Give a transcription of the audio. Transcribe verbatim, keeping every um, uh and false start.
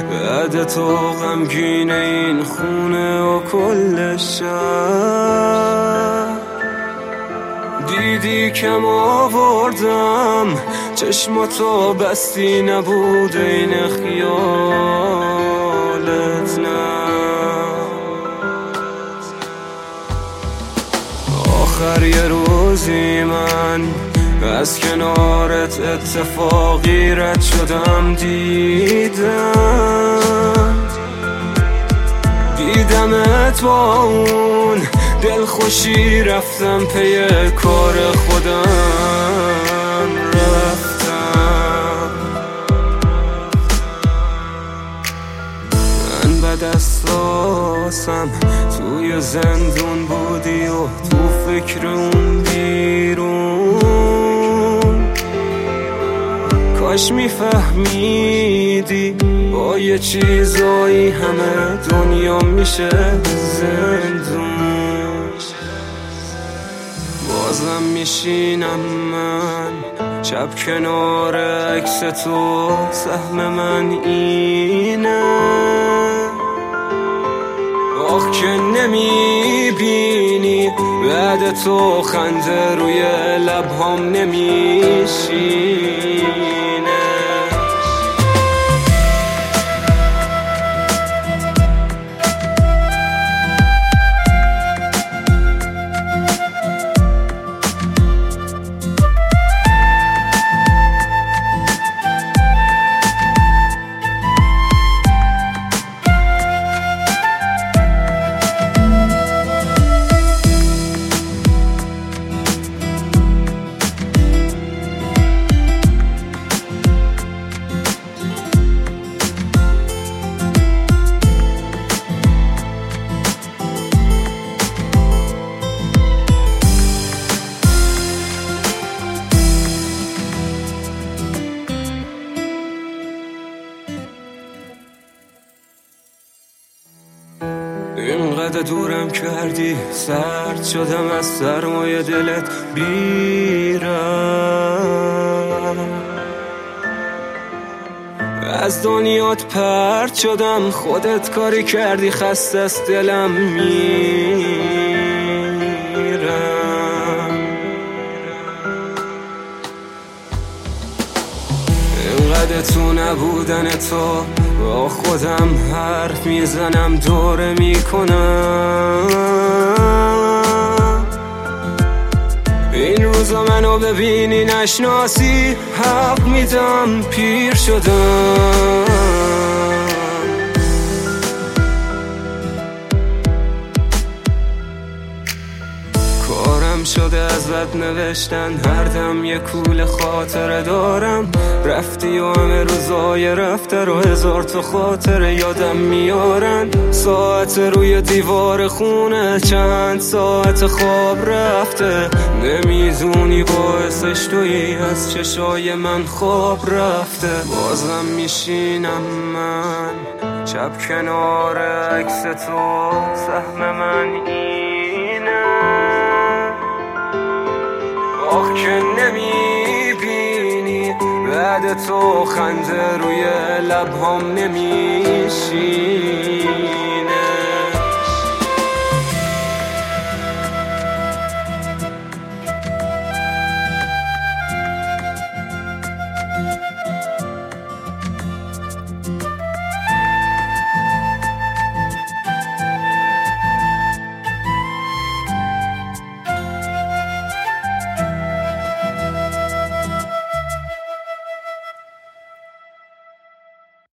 بعد تو غمگین این خونه و کل شهر. دیدی کم آوردم چشماتو بستی نبود این خیالت نه. آخر یه روزی من از کنارت اتفاقی رد شدم، دیدم دیدمت با اون دلخوشی، رفتم پی کار خودم رفتم. من بد اساسم توی زندون بودی و تو فکر اون بیرون. کاش میفهمیدی با یه چیزایی همه دنیا میشه زندون. بازم میشینم من شب کنار عکس تو، سهم من اینه. آخ که نمیبینی بعد تو خنده روی لبهام نمیشینه. اینقدر دورم کردی، سرد شدم از سرمایه دلت بیرم. از دنیات پرت شدم، خودت کاری کردی، خسته از دلم میرم. اینقدر تو نبودن تو با خودم حرف میزنم، دوره میکنم. این روزا منو ببینی نشناسی، حق میدم پیر شدم. کارم شده از بد نوشتن، هر دم یه کول خاطره دارم. رفتی و همه روزای رفته رو هزار تا خاطره یادم میارن. ساعت روی دیوار خونه چند ساعت خواب رفته، نمیدونی باعثش تویی از چشای من خواب رفته. بازم میشینم من شب کنار عکس تو، سهم من اینه. آخ که نمیبینی بعد تو خنده روی لبهام نمیشینه.